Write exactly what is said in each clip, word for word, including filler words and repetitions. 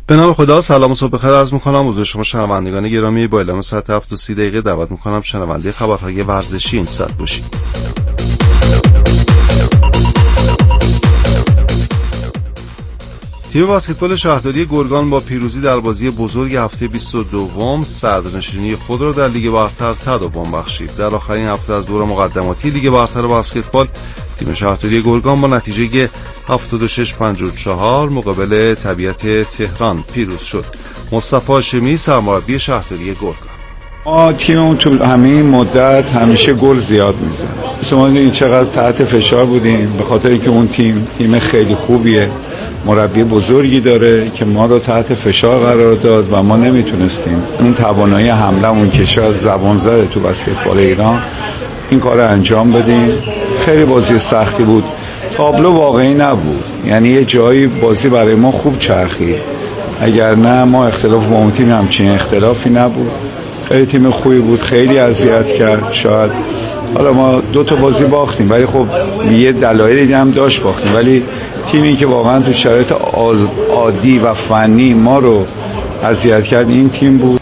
به نام خدا. سلام و صبح بخیر عرض میکنم حضور شما شنوندگان گرامی. با اعلام ساعت هفت و سی دقیقه دعوت میکنم شنونده خبرهای ورزشی این ساعت باشید. تیم بسکتبال شهرداری گرگان با پیروزی در بازی بزرگ هفته بیست و دو صدرنشینی خود را در لیگ برتر تداوم بخشید. در آخرین هفته از دور مقدماتی لیگ برتر بسکتبال تیم شهرداری گرگان با نتیجه هفتاد و شش پنجاه و چهار مقابل طبیعت تهران پیروز شد. مصطفی هاشمی سرمربی شهرداری گرگان: ما تیممون تو همه این مدت همیشه گل زیاد میزنه. شما این چقدر تحت فشار بودیم به خاطر اینکه اون تیم تیم خیلی خوبیه، مربی بزرگی داره که ما رو تحت فشار قرار داد و ما نمیتونستیم اون توانایی حملمون که شاید زبان زده تو بسکتبال ایران این کار رو انجام بدیم. خیلی بازی سختی بود، تابلو واقعی نبود، یعنی یه جایی بازی برای ما خوب چرخید، اگر نه ما اختلاف با اون تیم همچین اختلافی نبود. خیلی تیم خوبی بود، خیلی اذیت کرد. شاید حالا ما دو تا بازی باختیم ولی خب یه دلایلی هم داشت باختیم، ولی تیمی که واقعا تو شرایط عادی و فنی ما رو اذیت کرد این تیم بود.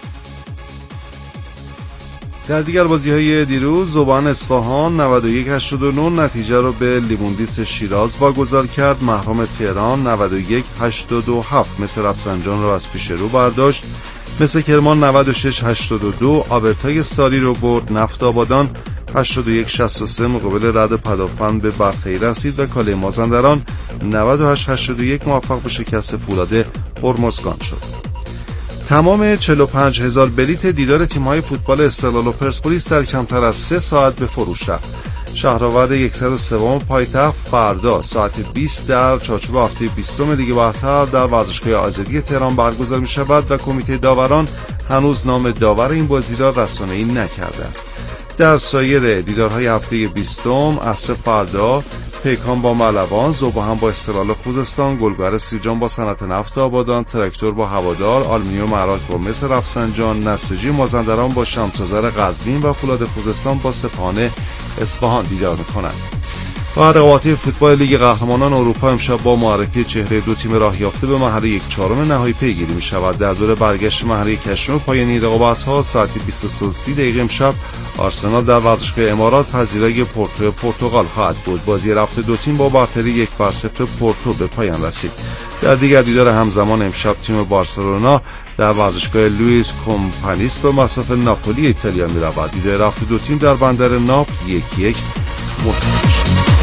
در دیگر بازی‌های دیروز زوبان اصفهان نود و یک هشتاد و نه نتیجه رو به لیموندیس شیراز واگذار کرد. محرم تهران نود و یک هشتاد و هفت مثل رفسنجان رو از پیش رو برداشت. مثل کرمان نود و شش هشتاد و دو آبرتای ساری رو برد. نفت آبادان هشتاد و یک شصت و سه مقابل رد پدافند به برتری رسید و کاله مازندران نود و هشت هشتاد و یک موفق به شکست فولاد هرمزگان شد. تمام چهل و پنج هزار بلیت دیدار تیم‌های فوتبال استقلال و پرسپولیس در کمتر از سه ساعت به فروش رفت. شهرآورد صد و سه پایتخت فردا ساعت بیست در چارچوب هفته بیستم لیگ برتر در ورزشگاه آزادی تهران برگزار می‌شود و کمیته داوران هنوز نام داور این بازی را رسانه‌ای نکرده است. در سایر دیدارهای هفته بیستم عصر فردا پیکان با ملوان، ذوبان با استقلال خوزستان، گلگهر سیرجان با صنعت نفت آبادان، تراکتور با هوادار، آلومینیوم عراق با مس رفسنجان، نساجی مازندران با شمس‌آذر قزوین و فولاد خوزستان با سپاهان اصفهان دیدار می‌کنند. و رقابت فوتبال لیگ قهرمانان اروپا امشب با معرفی چهره دو تیم راه یافته به مرحله یک چهارم نهایی پیگیری می‌شود. در دور برگشت مرحله هشتم پایانی رقابت‌ها ساعت بیست و سه و سی دقیقه امشب آرسنال در ورزشگاه امارات پذیرای پورتو پرتغال خواهد بود. بازی رفت دو تیم با برتری یک بر صفر پورتو به پایان رسید. در دیگر دیدار همزمان امشب تیم بارسلونا در ورزشگاه لوئیس کمپانیس به مصاف ناپولی ایتالیا می‌رود. دیدار رفت دو تیم در بندر ناپل یک یک مساوی شد.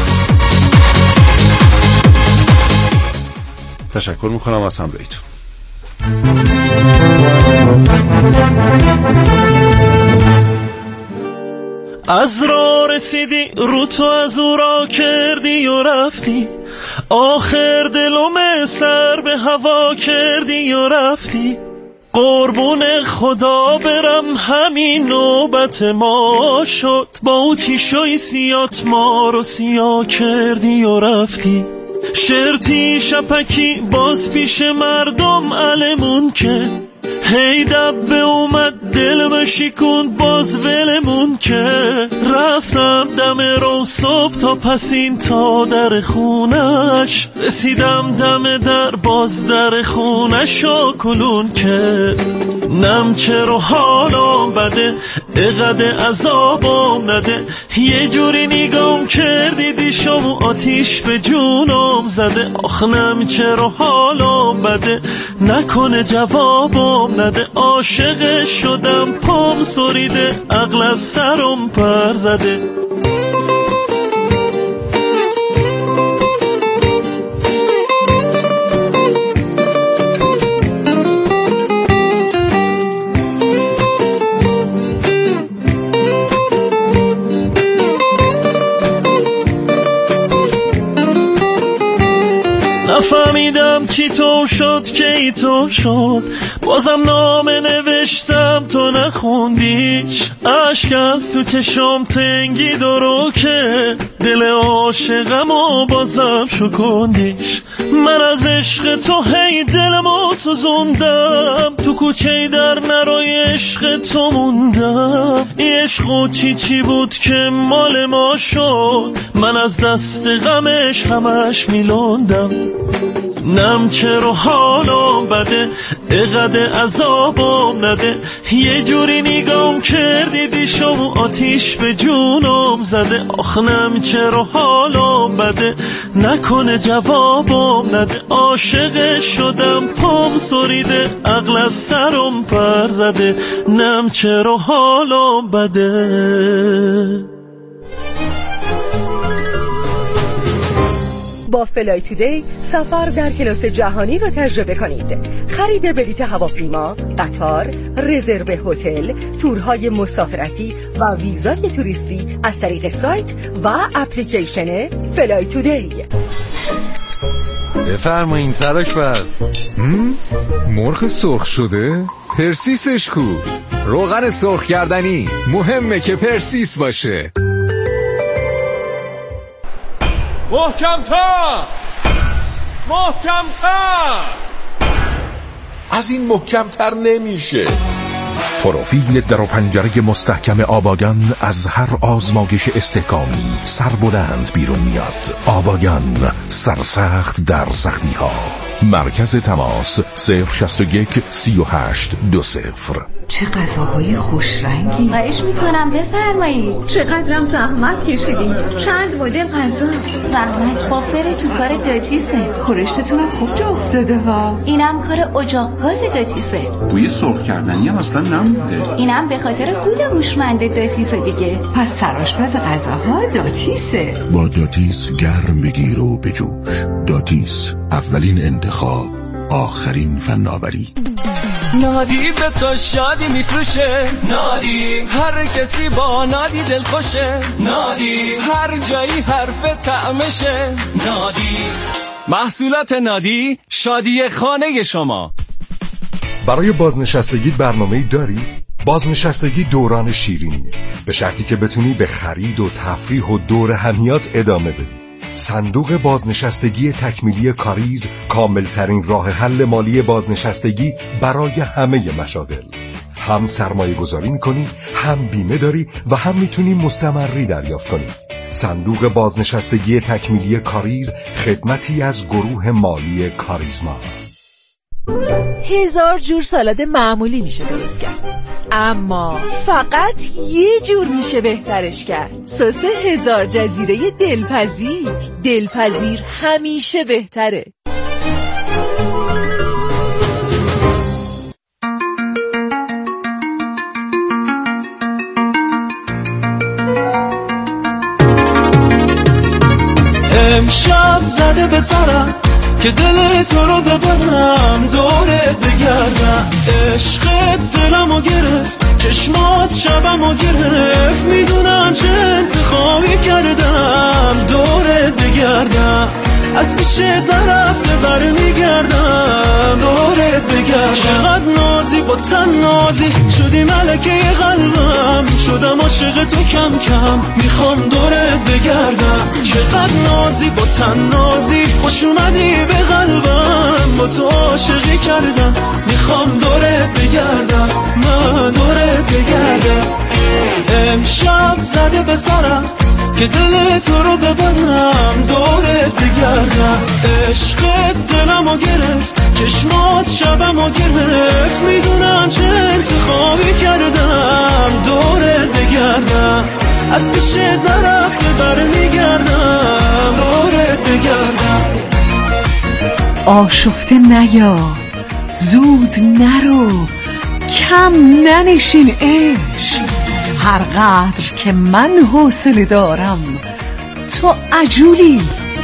تشکر میکنم از همراهیتون. از راه رسیدی رو تو از او را کردی و رفتی، آخر دلم سر به هوا کردی و رفتی. قربون خدا برم همین نوبت ما شد، با او چیشوی سیات ما رو سیا کردی و رفتی. شرطی شپکی باز پیش مردم علمون که هی دبه اومد دلم شکوند باز ولمون که رفتم دم رو صبح تا پسین تا در خونش رسیدم دم در باز در خونش و کلون که نم چرا حالم بده اقد عذابم نده یه جوری نگام کردی دیشم و آتیش به جونم زده آخ نم چرا حالم بده نکنه جوابم نده عاشق شدم پام سریده عقل از سرم پر زده. نفهمیدم چی تو شد که ای تو شد، بازم نامه نوشتم تو نخوندیش، عشق از تو چشم تنگی درو که دل عاشقم و بازم شکندیش. من از عشق تو هی دلمو رو سوزوندم، تو کوچه در نروی عشق تو موندم. این عشق و چی چی بود که مال ما شد، من از دست غمش همش میلوندم. نم چرا حالم بده، اقده عذابم نده. یه جوری نگام کردی دیشم و آتیش به جونم زده. آخ نم چرا حالم بده، نکنه جوابم نده. عاشق شدم پام سریده، عقل از سرم پر زده. نم چرا حالم بده. با فلای تودی سفر در کلاس جهانی را تجربه کنید. خرید بلیط هواپیما، قطار، رزرو هتل، تورهای مسافرتی و ویزای توریستی از طریق سایت و اپلیکیشن فلای تودی. بفرمایین سرآشپز. مرغ سرخ شده؟ پرسیسش کو؟ روغن سرخ کردنی مهمه که پرسیس باشه. محکم‌تر محکم‌تر از این محکم‌تر نمیشه. پروفیل در و پنجره مستحکم آباگان از هر آزمایش استحکامی سربلند بیرون میاد. آباگان، سرسخت در سختی ها. مرکز تماس صفر شصت و یک سی و هشت دو صفر. چه غذاهای خوش رنگی. خواهش میکنم بفرمایید. چقدرم زحمت کشیدین. چند مدل غذا. زحمت بافر تو کار داتیسه. خورشتتونم خوب جا افتاده ها. اینم کار اجاق گاز داتیسه. بوی سرخ کردنی هم اصلا نمونده. اینم به خاطر گود هوشمند داتیسه دیگه. پس سرآشپز غذاها داتیسه. با داتیس گرم بگیر و بجوش. داتیس، اولین انتخاب، آخرین فناوری. نادی به تو شادی میفروشه، نادی هر کسی با نادی دل خوشه، نادی هر جایی حرف طعمشه، نادی محصولات نادی شادی خانه شما. برای بازنشستگی برنامه‌ای داری؟ بازنشستگی دوران شیرینیه، به شرطی که بتونی به خرید و تفریح و دور همیات ادامه بدی. صندوق بازنشستگی تکمیلی کاریز کاملترین راه حل مالی بازنشستگی برای همه مشاغل. هم سرمایه گذاری میکنی، هم بیمه داری و هم میتونی مستمری دریافت کنی. صندوق بازنشستگی تکمیلی کاریز خدمتی از گروه مالی کاریزما. هزار جور سالاد معمولی میشه درست کرد، اما فقط یه جور میشه بهترش کرد. سس هزار جزیره دلپذیر. دلپذیر همیشه بهتره. امشب زده به سرم که دل تو رو ببرم، دورت بگردم. عشقت دلمو گرفت، چشمات شبمو گرفت. میدونم چه انتخابی کردم، دورت بگردم. از پیشت نرفته بر میگردم، دورت بگردم. چقدر نازی با تن نازی شدی ملکه قلبم، شدم عاشق تو کم کم، میخوام دورت بگردم. چقدر نازی با تن نازی خوش اومدی به قلبم، با تو عاشقی کردم، میخوام دورت بگردم، من دورت بگردم. امشب زده به سرم که دل تو رو ببرم، دورت بگردم. عشقت دلمو گرفت، چشمات شبمو گرفت. میدونم چه انتخابی کردم، دورت بگردم. از پیشت نرفته بر میگردم، دورت بگردم. آشفته نیا، زود نرو، کم ننشین عشق. هر قدر که من حوصله دارم تو عجولی.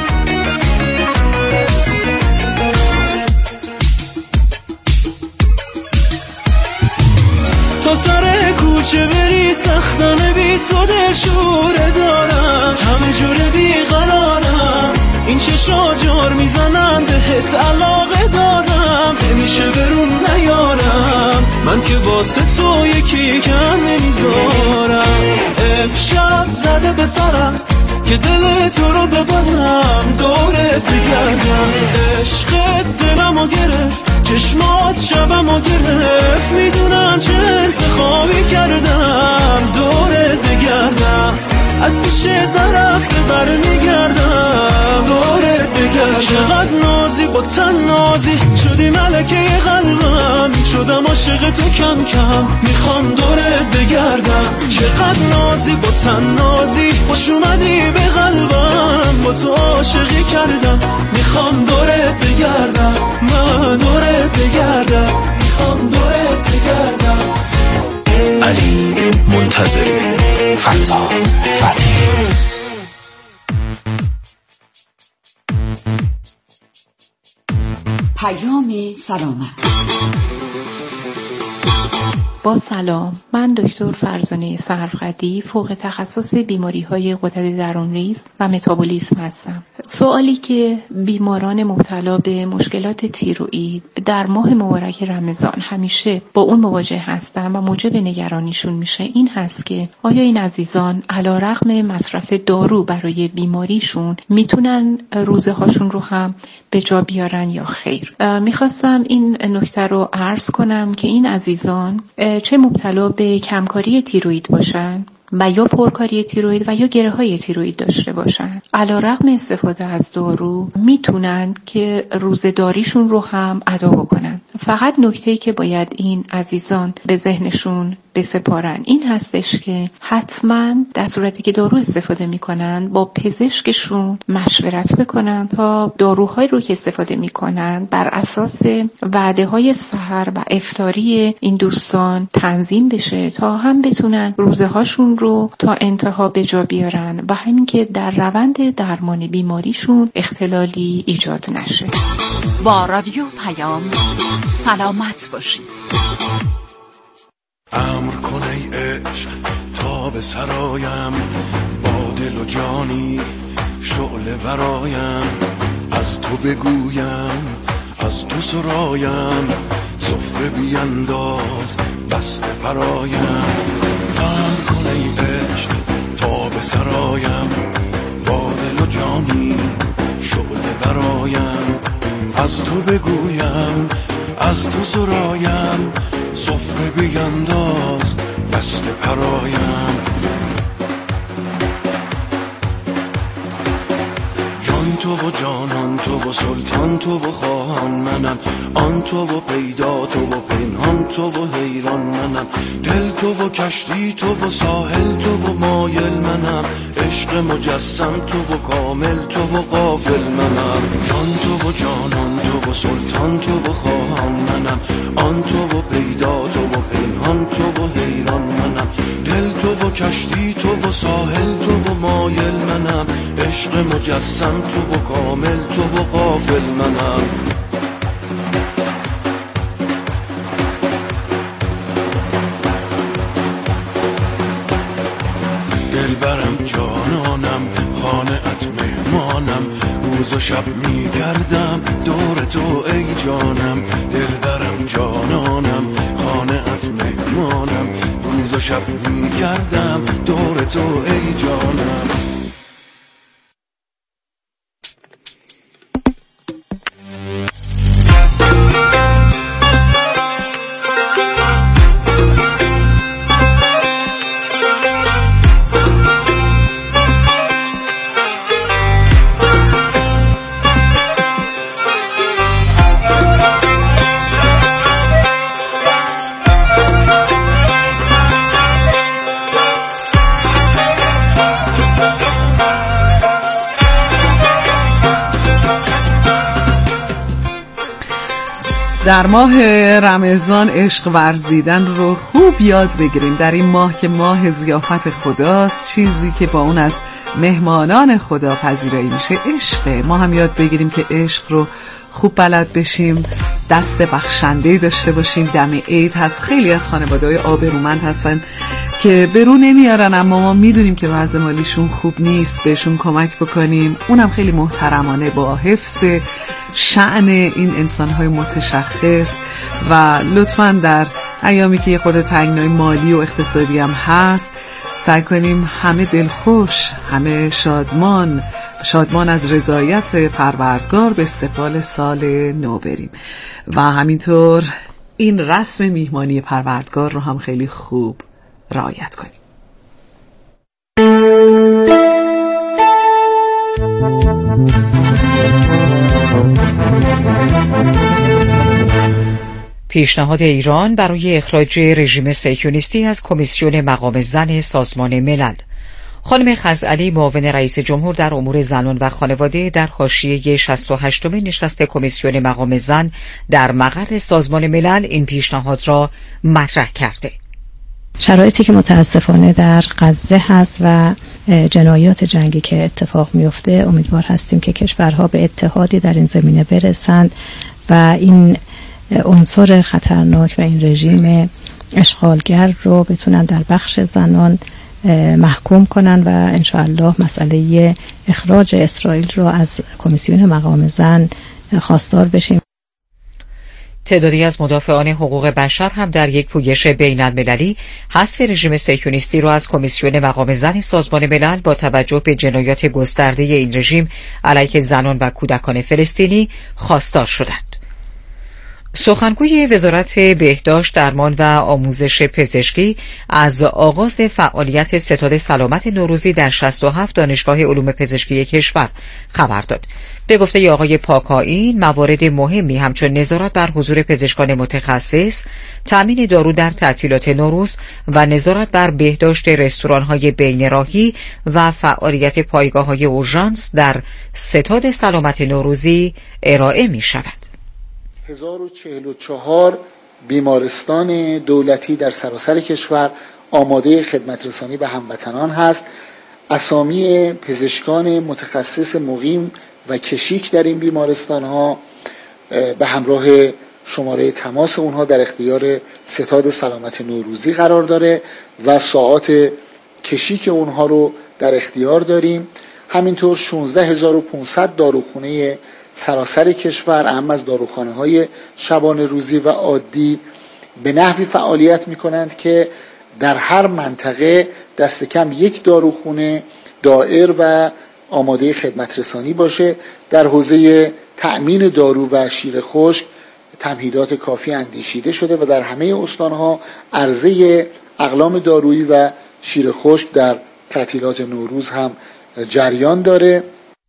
تو سر کوچه بری سختانه بی تو دلشوره دارم، همه جوره بی قرارم. این چشا جار میزنن بهت علاقه دارم، نمیشه برون نیارم، من که واسه تو یکی کم نمیذارم. امشب زده به سرم که دل تو رو ببرم، دورت بگردم. عشقت دلمو گرفت، چشمات شبمو گرفت، میدونم چه انتخابی کردم، دورت بگردم از پیش طرف بر میگردم، دورت بگردم. چقدر نازی با تن نازی شدی ملکه قلبم، شدم عاشق تو کم کم میخوام دورت بگردم. چقدر نازی با تن نازی خوش اومدی به قلبم، با تو عاشقی کردم میخوام دورت بگردم، من دورت بگردم، میخوام دورت بگردم. علی منتظری، فتا فتحی. پیام سلامت. با سلام، من دکتر فرزانه سروقدی، فوق تخصص بیماری‌های غدد درون‌ریز و متابولیسم هستم. سوالی که بیماران مبتلا به مشکلات تیروئید در ماه مبارک رمضان همیشه با اون مواجه هستن و موجب نگرانیشون میشه این هست که آیا این عزیزان علیرغم مصرف دارو برای بیماریشون میتونن روزه هاشون رو هم به جا بیارن یا خیر. میخواستم این نکته رو عرض کنم که این عزیزان چه مبتلا به کمکاری تیروئید باشن و یا پرکاری تیروئید و یا گره های تیروئید داشته باشن، علیرغم استفاده از دارو میتونن که روزه‌داریشون رو هم ادا بکنن. فقط نکته‌ای که باید این عزیزان به ذهنشون بسپارن این هستش که حتما در صورتی که دارو استفاده میکنن با پزشکشون مشورت بکنن تا داروهایی رو که استفاده میکنن بر اساس وعده های سحر و افطاری این دوستان تنظیم بشه تا هم بتونن روزه هاشون رو تا انتها به جا بیارن و همین که در روند درمان بیماریشون اختلالی ایجاد نشه. با رادیو پیام سلامت باشید. امر کن ای عشق تا به سرایم، با دل و جانی شعله ورایم، از تو بگویم از تو سرایم، سفره بینداز بسته برایم. امر کن ای عشق تا به سرایم، با دل و جانی شعله ورایم، از تو بگویم از تو سرایم، سفره بینداز بسته پرایم. جان تو و جانان تو و سلطان تو و خواهان منم، آن تو و پیدا تو و پنهان تو و حیران منم، دل تو و کشتی تو و ساحل تو و مایل منم، عشق مجسم تو و کامل تو و غافل منم. جان تو و جانان تو و سلطان تو و خواهان منم، آن تو و پیدا تو و پنهان تو و حیران منم، دل تو و کشتی تو و ساحل تو و مایل منم، عشق مجسم تو و کامل تو و غافل منم. دلبرم جانانم خانه‌ات مهمانم، روز و شب میگردم دور تو ای جانم. دلبرم جانانم خانه‌ات مهمانم، روز و شب میگردم دور تو ای جانم. در ماه رمضان عشق ورزیدن رو خوب یاد بگیریم. در این ماه که ماه ضیافت خداست، چیزی که با اون از مهمانان خدا پذیرایی میشه عشقه. ما هم یاد بگیریم که عشق رو خوب بلد بشیم، دست بخشنده داشته باشیم. دم عید هست، خیلی از خانواده‌های آبرومند هستن که برو نمیارن، اما ما میدونیم که وضع مالیشون خوب نیست، بهشون کمک بکنیم. اونم خیلی محترمانه با حفظ شأن این انسان‌های متشخص. و لطفاً در ایامی که یه خورده تنگنای مالی و اقتصادی هم هست، سعی کنیم همه دلخوش، همه شادمان، شادمان از رضایت پروردگار به استقبال سال نو بریم و همینطور این رسم میهمانی پروردگار رو هم خیلی خوب رعایت کنیم. پیشنهاد ایران برای اخراج رژیم صهیونیستی از کمیسیون مقام زن سازمان ملل. خانم خزعلی معاون رئیس جمهور در امور زنان و خانواده در حاشیه شصت و هشتمین نشست کمیسیون مقام زن در مقر سازمان ملل این پیشنهاد را مطرح کرده. شرایطی که متاسفانه در غزه هست و جنایات جنگی که اتفاق میفته، امیدوار هستیم که کشورها به اتحادی در این زمینه برسند و این عنصر خطرناک و این رژیم اشغالگر رو بتونن در بخش زنان محکوم کنن و انشاءالله مسئله اخراج اسرائیل رو از کمیسیون مقام زن خواستار بشیم. تعدادی از مدافعان حقوق بشر هم در یک پویش بین المللی حذف رژیم صهیونیستی را از کمیسیون مقام زن سازمان ملل با توجه به جنایات گسترده این رژیم علیه زنان و کودکان فلسطینی خواستار شدند. سخنگوی وزارت بهداشت، درمان و آموزش پزشکی از آغاز فعالیت ستاد سلامت نوروزی در شصت و هفت دانشگاه علوم پزشکی کشور خبر داد. به گفته آقای پاکائین، موارد مهمی همچون نظارت بر حضور پزشکان متخصص، تامین دارو در تعطیلات نوروز و نظارت بر بهداشت رستوران‌های بین‌راهی و فعالیت پایگاه‌های اورژانس در ستاد سلامت نوروزی ارائه می‌شود. هزار و چهل و چهار بیمارستان دولتی در سراسر کشور آماده خدمت رسانی به هموطنان هست. اسامی پزشکان متخصص مقیم و کشیک در این بیمارستان ها به همراه شماره تماس اونها در اختیار ستاد سلامت نوروزی قرار داره و ساعات کشیک اونها رو در اختیار داریم. همینطور شانزده هزار و پانصد داروخانه سراسر کشور، اهم از داروخانه های شبانه روزی و عادی، به نحوی فعالیت می کنند که در هر منطقه دست کم یک داروخانه دائر و آماده خدمت رسانی باشه. در حوزه تأمین دارو و شیر خشک تمهیدات کافی اندیشیده شده و در همه استانها عرضه اقلام دارویی و شیر خشک در تعطیلات نوروز هم جریان داره.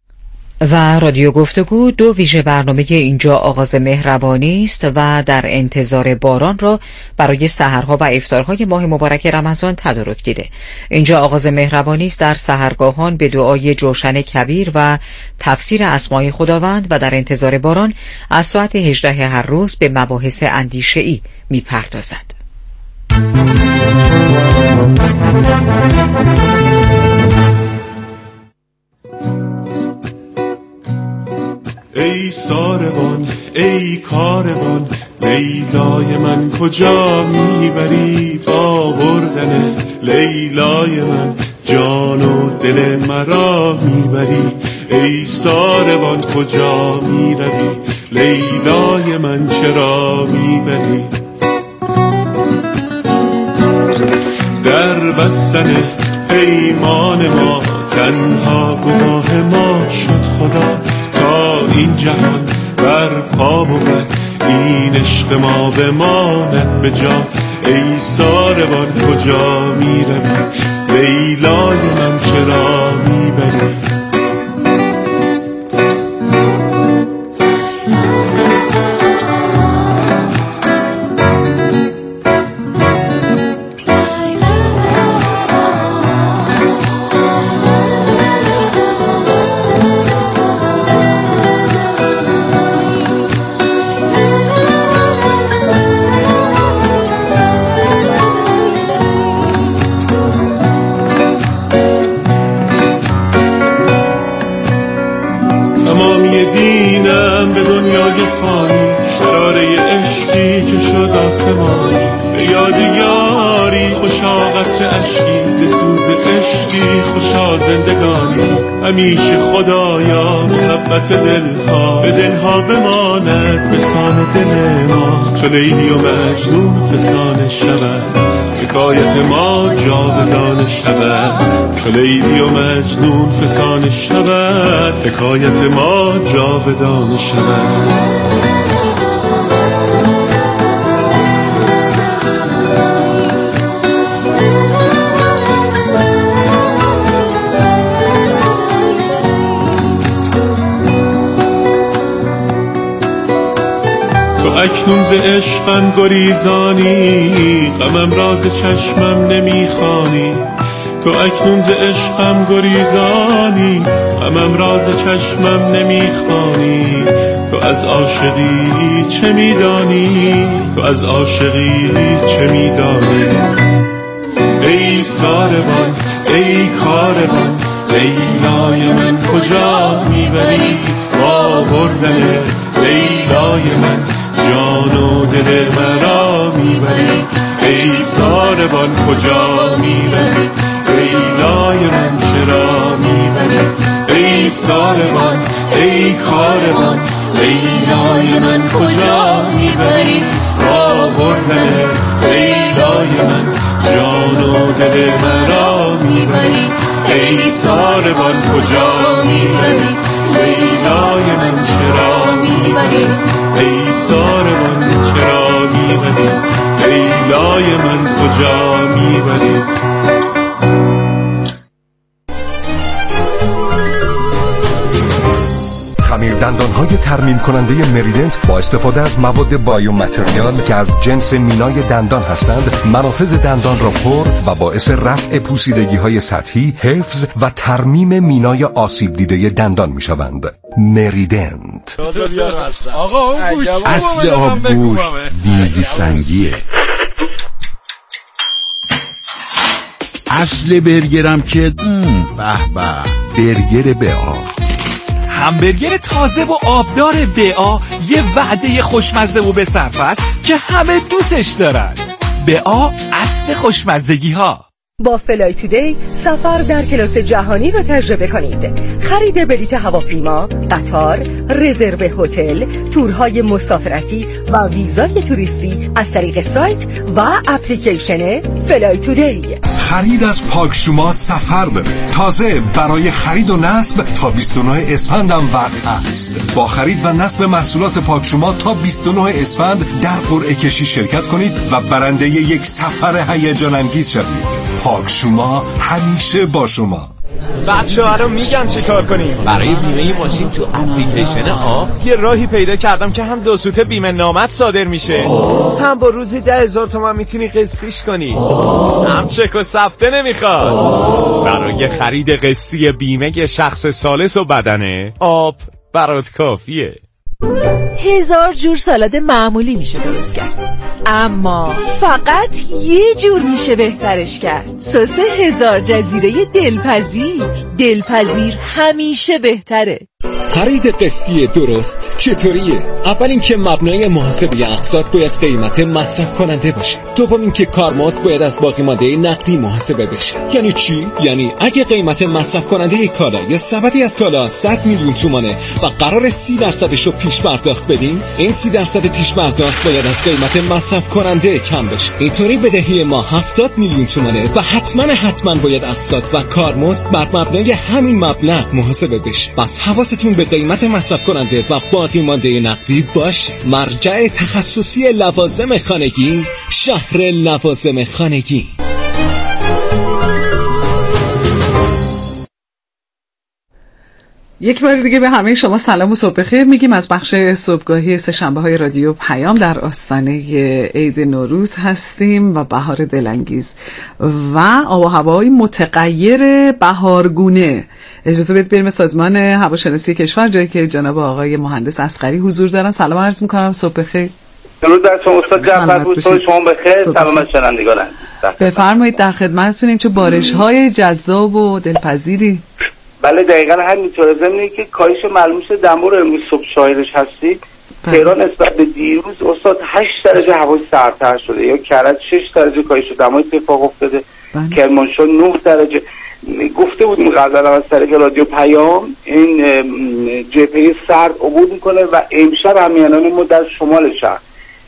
و رادیو گفتگو دو ویژه برنامه اینجا آغاز مهربانی است و در انتظار باران را برای سحرها و افطارهای ماه مبارک رمضان تدارک دیده. اینجا آغاز مهربانی است در سحرگاهان به دعای جوشن کبیر و تفسیر اسمای خداوند و در انتظار باران از ساعت هجده هر روز به مباحث اندیشه‌ای می‌پردازد. ای ساربان ای کاروان، لیلای من کجا میبری؟ با بردن لیلای من جان و دل مرا میبری. ای ساربان کجا میروی؟ لیلای من چرا میبری؟ در بستن پیمان ما تنها گواه ما شد خدا، تا این جهان بر پا بود این عشق ما بماند به جا. ای ساربان کجا میروی؟ لیلای من چرا میبری؟ دینم به دنیای فانی، شراره عشقی که شد آسمانی. به یاد یاری خوشا قطر عشقی، ز سوز عشقی خوشا زندگانی. همیشه خدایا محبت دلها به دلها بماند به سان دل ما، چو لیلی و مجنون فسانه شود. حکایت ما جاودان شود، چو لیلی و مجنون فسانه شود، حکایت ما جاودان شود. اکنون ز عشقم گریزانی، غمم راز چشمم نمیخوانی. تو اکنون ز عشقم گریزانی، غمم راز چشمم نمیخوانی. تو از عاشقی چه میدانی؟ تو از عاشقی چه میدانی؟ ای ساربان ای کاروان، لیلای من کجا میبری؟ با بردن لیلای من جان و دل مرا میبری. ای ساربان کجا میبری؟ لیلای من چرا میبری؟ ای ساربان ای کاروان، لیلای من کجا میبری؟ با بردن لیلای من جان و دل مرا میبری. ای ساربان کجا میبری؟ لیلای من چرا میبری؟ ای ساربان چرا میبری؟ لیلای من کجا میبری؟ خمیر دندان‌های ترمیم کننده مریدنت با استفاده از مواد بایو متریال که از جنس مینای دندان هستند، منافذ دندان را پر و باعث رفع پوسیدگی‌های سطحی، حفظ و ترمیم مینای آسیب دیده دندان می‌شوند. مریدنت. آقا اون گوش اصل آبگوش دیزی سنگیه. اصل برگرم که به به برگر بیا. همبرگر تازه و آبدار بیا یه وعده خوشمزه و به صرف است که همه دوستش دارن. بیا اصل خوشمزگی ها. با فلای تودی سفر در کلاس جهانی را تجربه کنید. خرید بلیط هواپیما، قطار، رزرو هتل، تورهای مسافرتی و ویزای توریستی از طریق سایت و اپلیکیشن فلای تودی. خرید از پاک شما سفر بره. تازه برای خرید و نصب تا بیست و نه اسفند هم وقت هست. با خرید و نصب محصولات پاک شما تا بیست و نه اسفند در قرعه کشی شرکت کنید و برنده یک سفر هیجان انگیز شوید. پاک شما همیشه با شما. بچه ها رو میگم چی کار کنیم. برای بیمه ماشین تو اپلیکیشن آب یه راهی پیدا کردم که هم دو سوته بیمه نامت صادر میشه، هم با روزی ده هزار تومن میتونی قسطیش کنی، هم چک و سفته نمیخواد. برای خرید قسطی بیمه شخص ثالث و بدنه آب برات کافیه. هزار جور سالاد معمولی میشه درست کرد، اما فقط یه جور میشه بهترش کرد. سس هزار جزیره دلپذیر. دلپذیر همیشه بهتره. خرید قسطی درست چطوریه؟ اول اینکه مبنای محاسبه اقساط باید قیمت مصرف کننده باشه. دوم اینکه کارمزد باید از باقی مانده نقدی محاسبه بشه. یعنی چی؟ یعنی اگه قیمت مصرف کننده کالا یا سبدی از کالا صد میلیون تومانه و قرار سی درصدش رو پیش پرداخت بدیم، این سی درصد پیش پرداخت باید از قیمت مصرف کننده کم بشه. اینطوری بدهی ما هفتاد میلیون تومانه و حتما حتما باید اقساط و کارمزد بر مبنای همین مبلغ محاسبه بشه. پس حواستون به قیمت مصرف کننده و باقی مانده نقدی باشه. مرجع تخصصی لوازم خانگی، شهر لوازم خانگی. یک بار دیگه به همه شما سلام و صبح بخیر میگیم. از بخش صبحگاهی سه‌شنبه های رادیو پیام در آستانه عید نوروز هستیم و بهار دلانگیز و آب و هوای متغیر بهارگونه. اجازه بدید بریم سازمان هواشناسی کشور، جایی که جناب آقای مهندس اصغری حضور دارن. سلام عرض میکنم، صبح بخیر. درود بر شما استاد جعفر، روزهای شما بخیر. سلام از شنوندگان. بفرمایید، در خدمتتونیم. چه بارش‌های جذاب و دلپذیری. بله دقیقاً همینطوره. ضمن که کاهش ملموس دما رو امروز صبح شاهدش هستید. تهران نسبت به دیروز استاد هشت درجه هوای سردتر شده، یا کرج شش درجه کاهش دما اتفاق افتاده، کرمانشاه نه درجه. گفته بودیم قبلا از طریق رادیو پیام این جبهه سرد عبور میکنه و امشب همیهنان ما در شمال شهر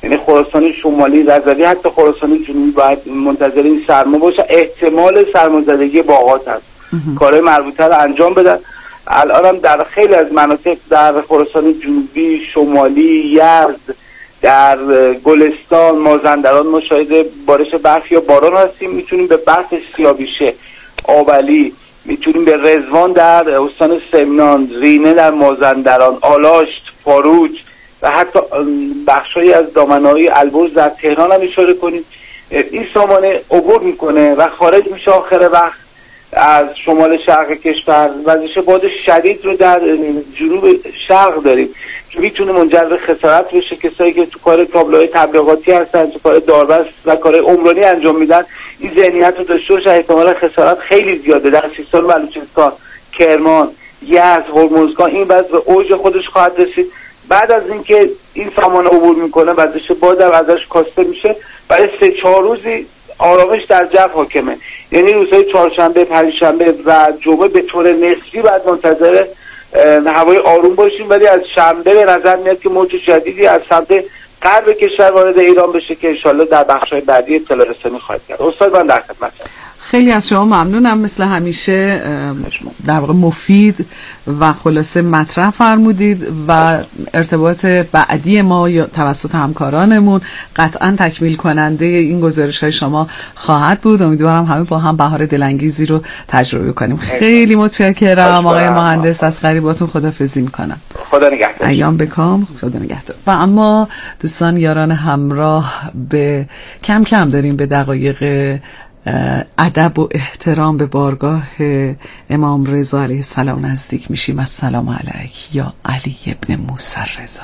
یعنی خراسان شمالی، رضوی، حتی خراسان جنوبی باید منتظر این سرما باشه. احتمال سرمازدگی باغات هست، کارهای مربوطه رو انجام بدن. الان هم در خیلی از مناطق در خراسان جنوبی، شمالی، یزد، در گلستان، مازندران مشاهده بارش برف یا باران هستیم. میتونیم به برف سیاویشه، آبلی، میتونیم به رضوان در استان سمنان، رینه در مازندران، آلاشت، فاروج و حتی بخشایی از دامنه‌های البرز در تهران هم اشاره کنیم. این سامانه عبور میکنه و خارج میشه آخر وقت از شمال شرق کشور. وزش باد شدید رو در جنوب شرق داریم که میتونه منجر به خسارت بشه. کسایی که تو کار تابلوهای تبلیغاتی هستن، تو کار داربست و کار عمرانی انجام میدن، این ذهنیت رو داشته باشه. احتمال خسارت خیلی زیاده. در سیستان، بلوچستان، کرمان، یزد، هرمزگان این وضع به اوج خودش خواهد رسید. بعد از اینکه این سامانه عبور میکنه، وزش باد هم ازش کاسته میشه. برای سه چهار روزی آرامش در جو حاکمه. یعنی روزهای چهارشنبه، پنجشنبه و جمعه به طور نسبی بعد منتظر هوای آروم باشیم، ولی از شنبه به نظر میاد که موج جدیدی از سمت غرب کشور وارد ایران بشه که انشالله در بخش‌های بعدی اطلاع رسانی خواهد کرد. استاد من در خدمتم. خیلی از شما ممنونم، مثل همیشه در واقع مفید و خلاصه مطرح فرمودید و ارتباط بعدی ما یا توسط همکارانمون قطعا تکمیل کننده این گزارش های شما خواهد بود. امیدوارم همه با هم بهار دلانگیزی رو تجربه کنیم. خیلی متشکرم آقای مهندس اصغری، باتون خداحافظی میکنم. خدا نگهدار. ایام بکام. خدا نگهدار. و اما دوستان یاران همراه، به کم کم داریم به دقایق ادب و احترام به بارگاه امام رضا علیه السلام نزدیک میشیم. السلام علیک یا علی ابن موسی رضا.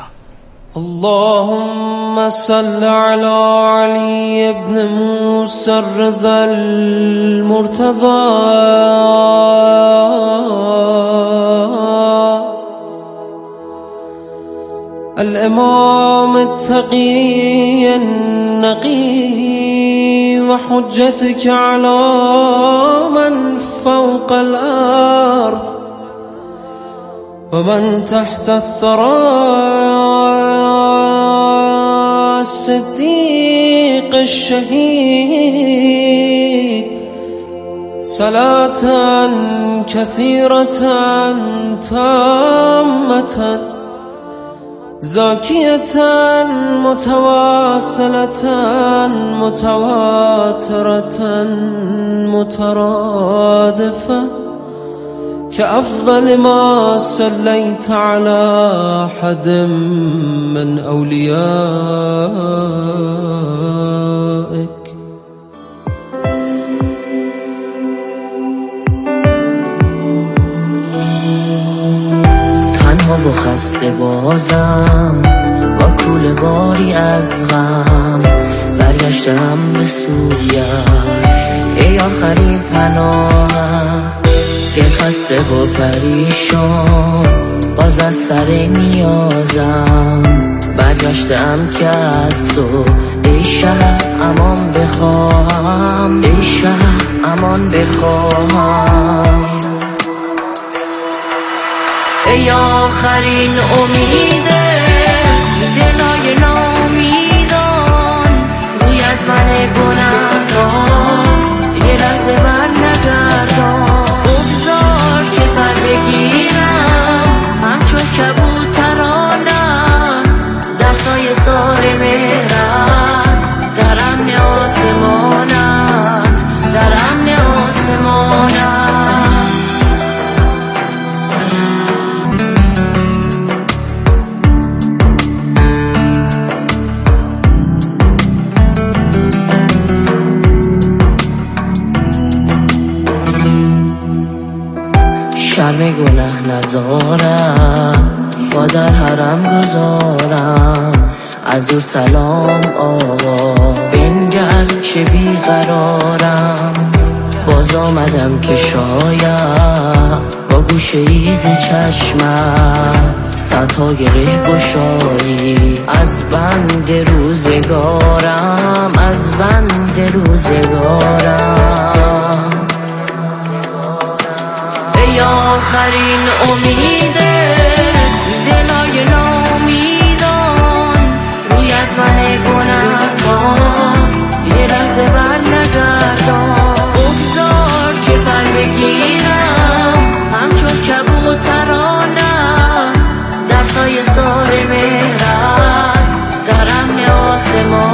اللهم صل علی علی ابن موسی رضا المرتضى الامام التقی النقی وحجتك على من فوق الأرض ومن تحت الثرى الصديق الشهيد صلاة كثيرة تامة زاكية متواصلة متواترة مترادفة كأفضل ما صليت على أحد من أوليائك. و خسته بازم با کول باری از غم برگشتم به سویت ای آخرین پناهم. که خسته و پریشان باز از سر نیازم برگشتم که از تو ای شهر امان بخواهم، ای شهر امان بخواهم. ای آخرین امیده دلای ناامیدان روی از من گناهکار یه لحظه بر نگردان. بگذار که پر بگیرم همچون کبوترانم در سایه سار مهرت در امن آسمانت در امن آسمانت. شرم گناه نزارم با در حرم گذارم از دور سلام آقا بنگر چه بیقرارم. باز آمدم که شاید با گوشه ایز چشمت صدها گره گشایی از بند روزگارم از بند روزگارم. ای آخرین امیده دلای ناامیدان روی از من ما